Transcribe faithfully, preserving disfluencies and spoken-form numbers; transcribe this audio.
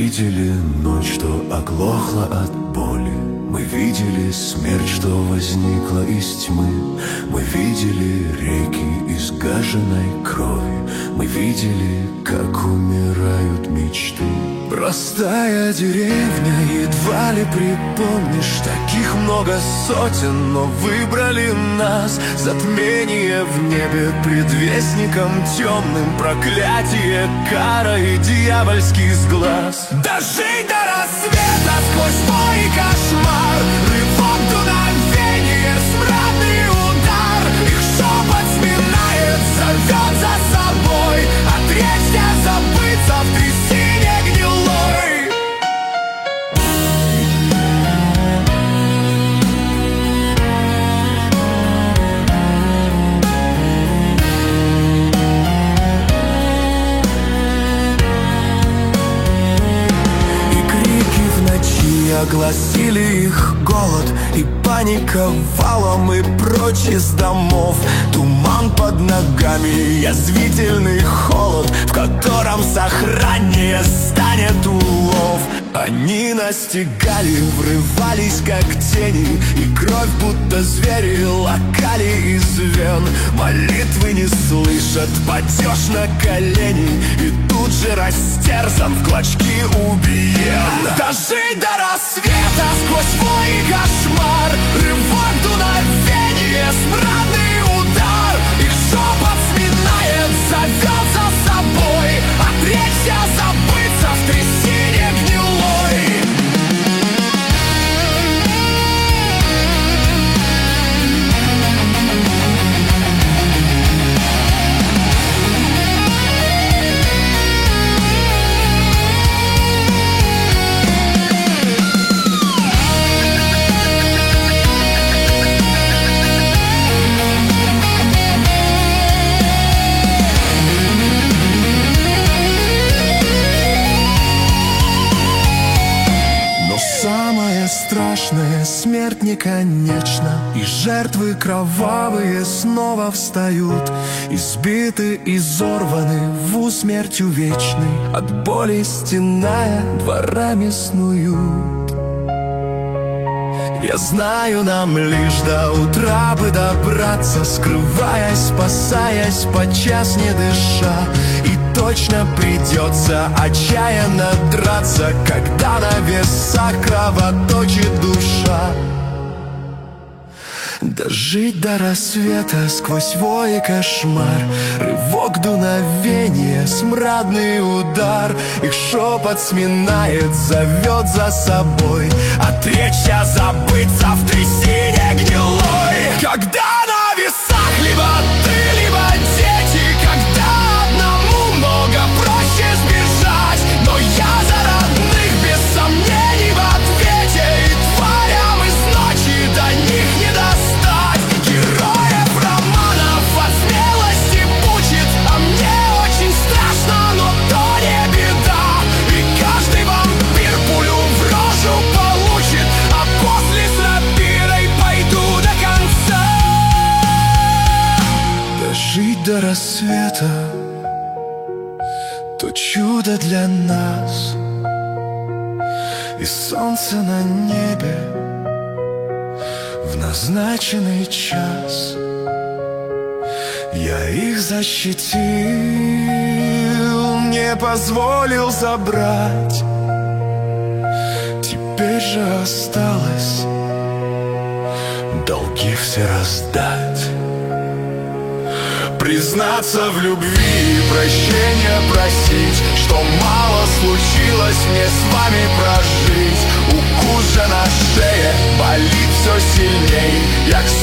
видели ночь, что оглохла от боли. Мы видели смерть, что возникла из тьмы. Мы видели реки изгаженной крови. Мы видели, как умирают мечты. Простая деревня, едва ли припомнишь. Таких много сотен, но выбрали нас. Затмение в небе предвестником темным. Проклятие, кара и дьявольский сглаз. Дожить до рассвета сквозь бой и кошмар. Рывок, дуновение, смрадный удар. Их шепот сминает, зовет за собой. Отречься, забыться в трясине гнилой. И крики в ночи огласили их голод. И паника валом и прочь из домов. Туман под ногами, язвительный холод, в котором сохраннее станет улов. Они настигали, врывались как тени. И кровь будто звери лакали из вен. Молитвы не слышат, падеж на колени. И тут же растерзан, в клочки убиен. Дожить до рассвета сквозь вой и кошмар. Рывок, дуновение, смрадный удар. Их шепот сминает, зовет за собой. Отречься, забыться в трясине гнилой. Страшная смерть не конечна, и жертвы кровавые снова встают. Избиты, изорваны в усмертью вечной, от боли стеная дворами снуют. Я знаю, нам лишь до утра бы добраться, скрываясь, спасаясь, подчас не дыша. И точно придется отчаянно драться, когда на весах кровоточит душа. Дожить до рассвета сквозь вой и кошмар. Рывок, дуновение, смрадный удар. Их шепот сминает, зовет за собой. Отречься, забыться в трясине гнилой. Когда на весах либо ты, либо дети. Когда одному много проще сбежать. Но я за родных без сомнений в ответе. И тварям из ночи до них не достать. Героев романов от смелости мучит. А мне очень страшно, но то не беда. И каждый вампир пулю в рожу получит. А после с рапирой пойду до конца. Дожить до рассвета — то чудо для нас. И солнце на небе в назначенный час. Я их защитил, не позволил забрать. Теперь же осталось долги все раздать. Признаться в любви и прощения просить, что мало случилось мне с вами прожить. Укус же на шее болит все сильней. Я к